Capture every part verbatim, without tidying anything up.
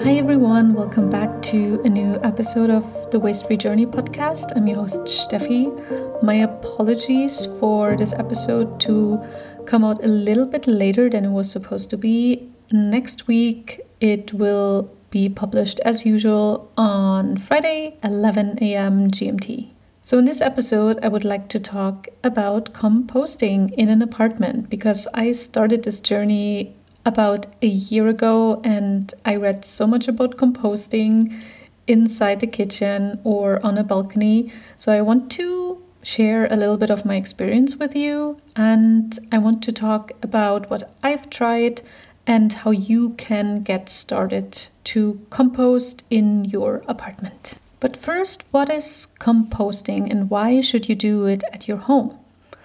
Hi everyone, welcome back to a new episode of the Waste Free Journey podcast. I'm your host Steffi. My apologies for this episode to come out a little bit later than it was supposed to be. Next week it will be published as usual on Friday, eleven a.m. G M T. So in this episode, I would like to talk about composting in an apartment because I started this journey about a year ago and I read so much about composting inside the kitchen or on a balcony. So I want to share a little bit of my experience with you, and I want to talk about what I've tried and how you can get started to compost in your apartment. But first, what is composting and why should you do it at your home?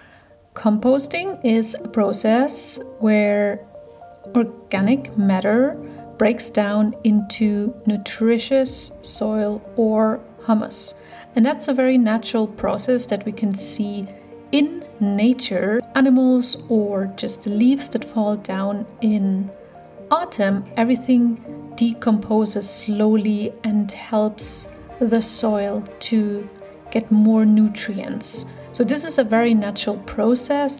Composting is a process where organic matter breaks down into nutritious soil or humus. And that's a very natural process that we can see in nature. Animals or just the leaves that fall down in autumn, everything decomposes slowly and helps the soil to get more nutrients. So this is a very natural process.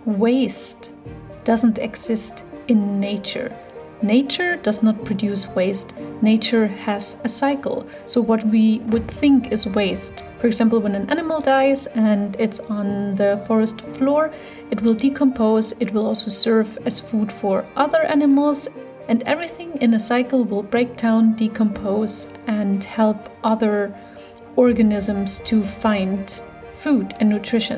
Waste doesn't exist in nature. Nature does not produce waste. Nature has a cycle. So what we would think is waste, for example, when an animal dies and it's on the forest floor, it will decompose. It will also serve as food for other animals. And everything in a cycle will break down, decompose, and help other organisms to find food and nutrition.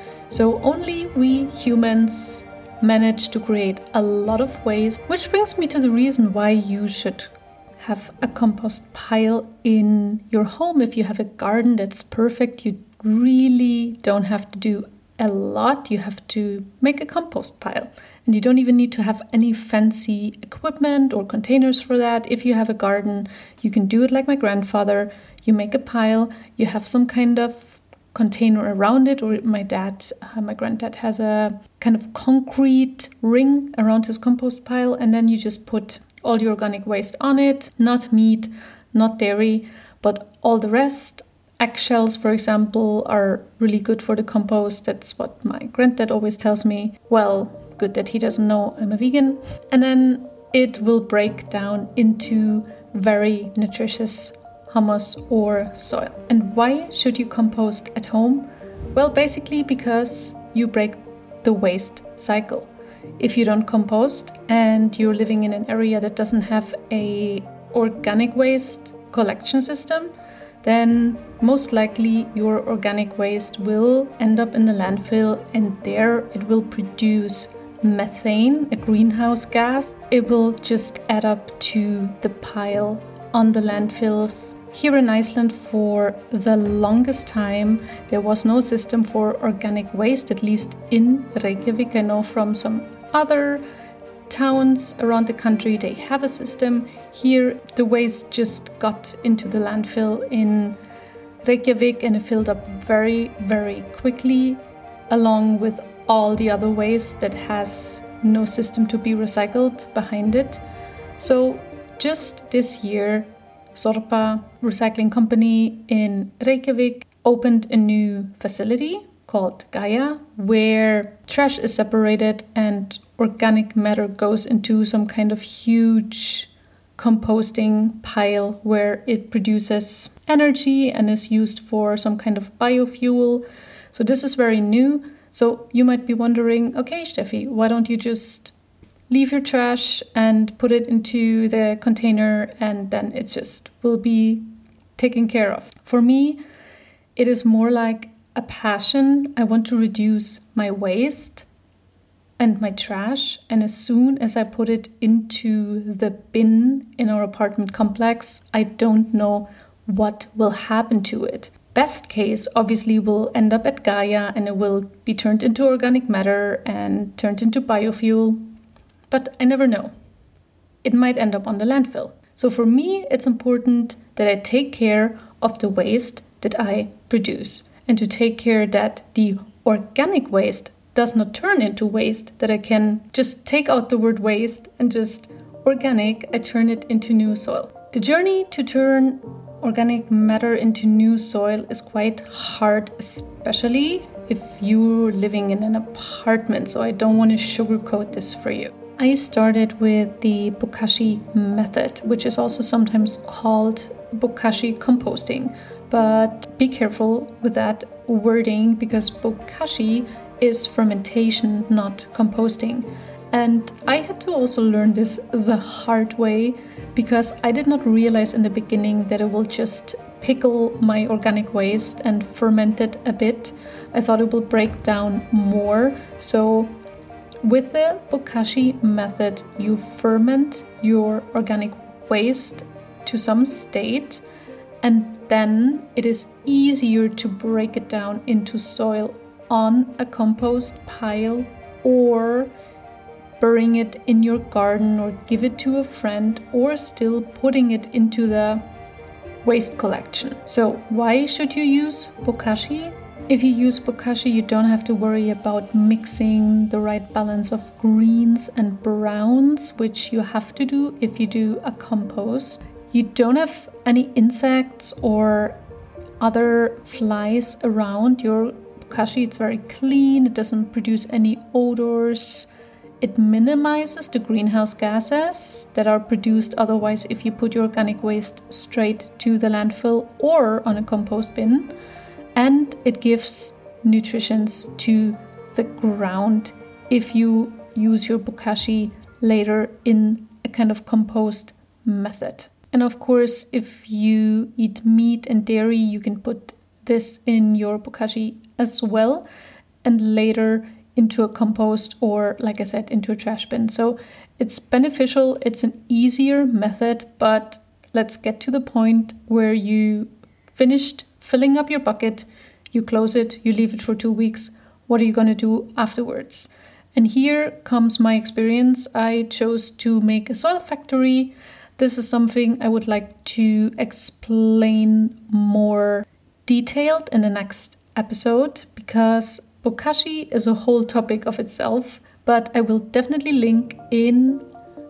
So only we humans manage to create a lot of waste, which brings me to the reason why you should have a compost pile in your home. If you have a garden that's perfect, you really don't have to do a lot. You have to make a compost pile. And you don't even need to have any fancy equipment or containers for that. If you have a garden, you can do it like my grandfather. You make a pile, you have some kind of container around it, or my dad, uh, my granddad has a kind of concrete ring around his compost pile, and then you just put all the organic waste on it, not meat, not dairy, but all the rest. Eggshells, for example, are really good for the compost. That's what my granddad always tells me. Well, good that he doesn't know I'm a vegan. And then it will break down into very nutritious humus or soil. And why should you compost at home? Well, basically because you break the waste cycle. If you don't compost and you're living in an area that doesn't have a organic waste collection system, then most likely your organic waste will end up in the landfill, and there it will produce methane, a greenhouse gas. It will just add up to the pile on the landfills. Here in Iceland, for the longest time, there was no system for organic waste, at least in Reykjavik. I know from some other towns around the country, they have a system. Here, the waste just got into the landfill in Reykjavik and it filled up very, very quickly, along with all the other waste that has no system to be recycled behind it. So just this year, Sorpa Recycling Company in Reykjavik opened a new facility called Gaia, where trash is separated and organic matter goes into some kind of huge composting pile where it produces energy and is used for some kind of biofuel. So this is very new. So you might be wondering, okay, Steffi, why don't you just leave your trash and put it into the container and then it just will be taken care of? For me, it is more like a passion. I want to reduce my waste and my trash, and as soon as I put it into the bin in our apartment complex, I don't know what will happen to it. Best case obviously will end up at Gaia and it will be turned into organic matter and turned into biofuel, but I never know. It might end up on the landfill. So for me, it's important that I take care of the waste that I produce and to take care that the organic waste does not turn into waste, that I can just take out the word waste and just organic, I turn it into new soil. The journey to turn organic matter into new soil is quite hard, especially if you're living in an apartment, so I don't want to sugarcoat this for you. I started with the bokashi method, which is also sometimes called bokashi composting, but be careful with that wording because bokashi is fermentation, not composting. And I had to also learn this the hard way because I did not realize in the beginning that it will just pickle my organic waste and ferment it a bit. I thought it will break down more. So with the bokashi method, you ferment your organic waste to some state, and then it is easier to break it down into soil on a compost pile or burying it in your garden or give it to a friend or still putting it into the waste collection. So why should you use bokashi? If you use bokashi, you don't have to worry about mixing the right balance of greens and browns, which you have to do if you do a compost. You don't have any insects or other flies around your bokashi. It's very clean, it doesn't produce any odors. It minimizes the greenhouse gases that are produced otherwise if you put your organic waste straight to the landfill or on a compost bin. And it gives nutrition to the ground if you use your bokashi later in a kind of compost method. And of course, if you eat meat and dairy, you can put this in your bokashi as well and later into a compost or, like I said, into a trash bin. So it's beneficial. It's an easier method, but let's get to the point where you finished filling up your bucket, you close it, you leave it for two weeks. What are you going to do afterwards? And here comes my experience. I chose to make a soil factory. This is something I would like to explain more detailed in the next episode because bokashi is a whole topic of itself, but I will definitely link in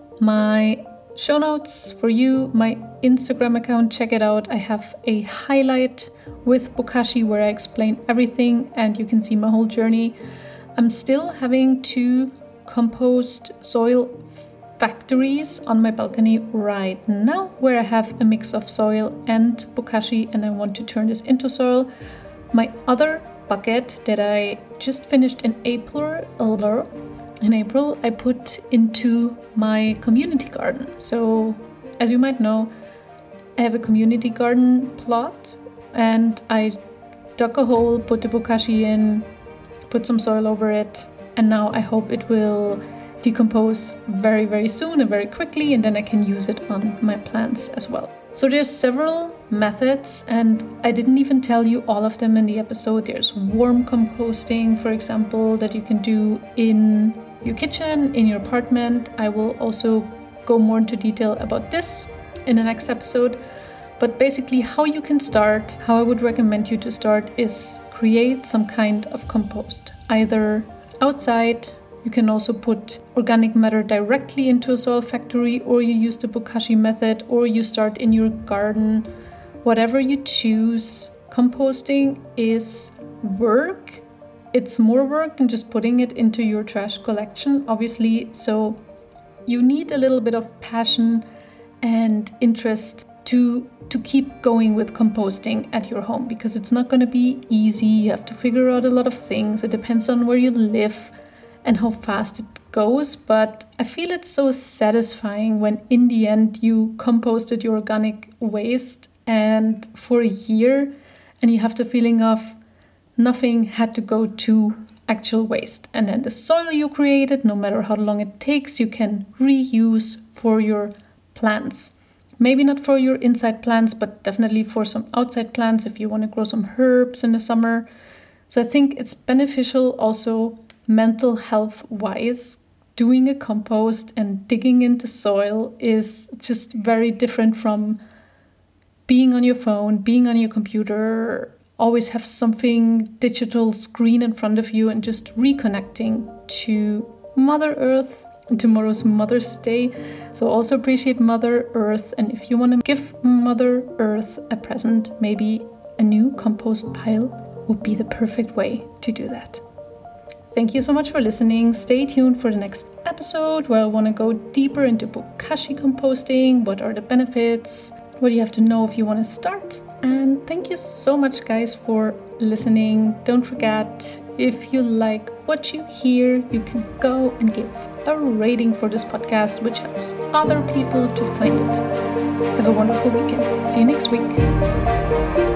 my show notes for you, my Instagram account. Check it out. I have a highlight with bokashi where I explain everything and you can see my whole journey. I'm still having two compost soil factories on my balcony right now where I have a mix of soil and bokashi and I want to turn this into soil. My other bucket that I just finished in April, in April, I put into my community garden. So, as you might know, I have a community garden plot and I dug a hole, put the bokashi in, put some soil over it, and now I hope it will decompose very, very soon and very quickly, and then I can use it on my plants as well. So there's several methods and I didn't even tell you all of them in the episode. There's warm composting, for example, that you can do in your kitchen, in your apartment. I will also go more into detail about this in the next episode. But basically how you can start, how I would recommend you to start is create some kind of compost, either outside. You can also put organic matter directly into a soil factory, or you use the bokashi method, or you start in your garden. Whatever you choose, composting is work. It's more work than just putting it into your trash collection, obviously. So you need a little bit of passion and interest to to keep going with composting at your home, because it's not going to be easy. You have to figure out a lot of things. It depends on where you live and how fast it goes, but I feel it's so satisfying when in the end you composted your organic waste and for a year and you have the feeling of nothing had to go to actual waste. And then the soil you created, no matter how long it takes, you can reuse for your plants. Maybe not for your inside plants, but definitely for some outside plants if you want to grow some herbs in the summer. So I think it's beneficial also mental health wise. Doing a compost and digging into soil is just very different from being on your phone, being on your computer, always have something digital screen in front of you and just reconnecting to Mother Earth And tomorrow's Mother's Day, so also appreciate Mother Earth. And if you want to give Mother Earth a present, maybe a new compost pile would be the perfect way to do that. Thank you so much for listening. Stay tuned for the next episode where I want to go deeper into bokashi composting. What are the benefits? What do you have to know if you want to start? And thank you so much, guys, for listening. Don't forget, if you like what you hear, you can go and give a rating for this podcast, which helps other people to find it. Have a wonderful weekend. See you next week.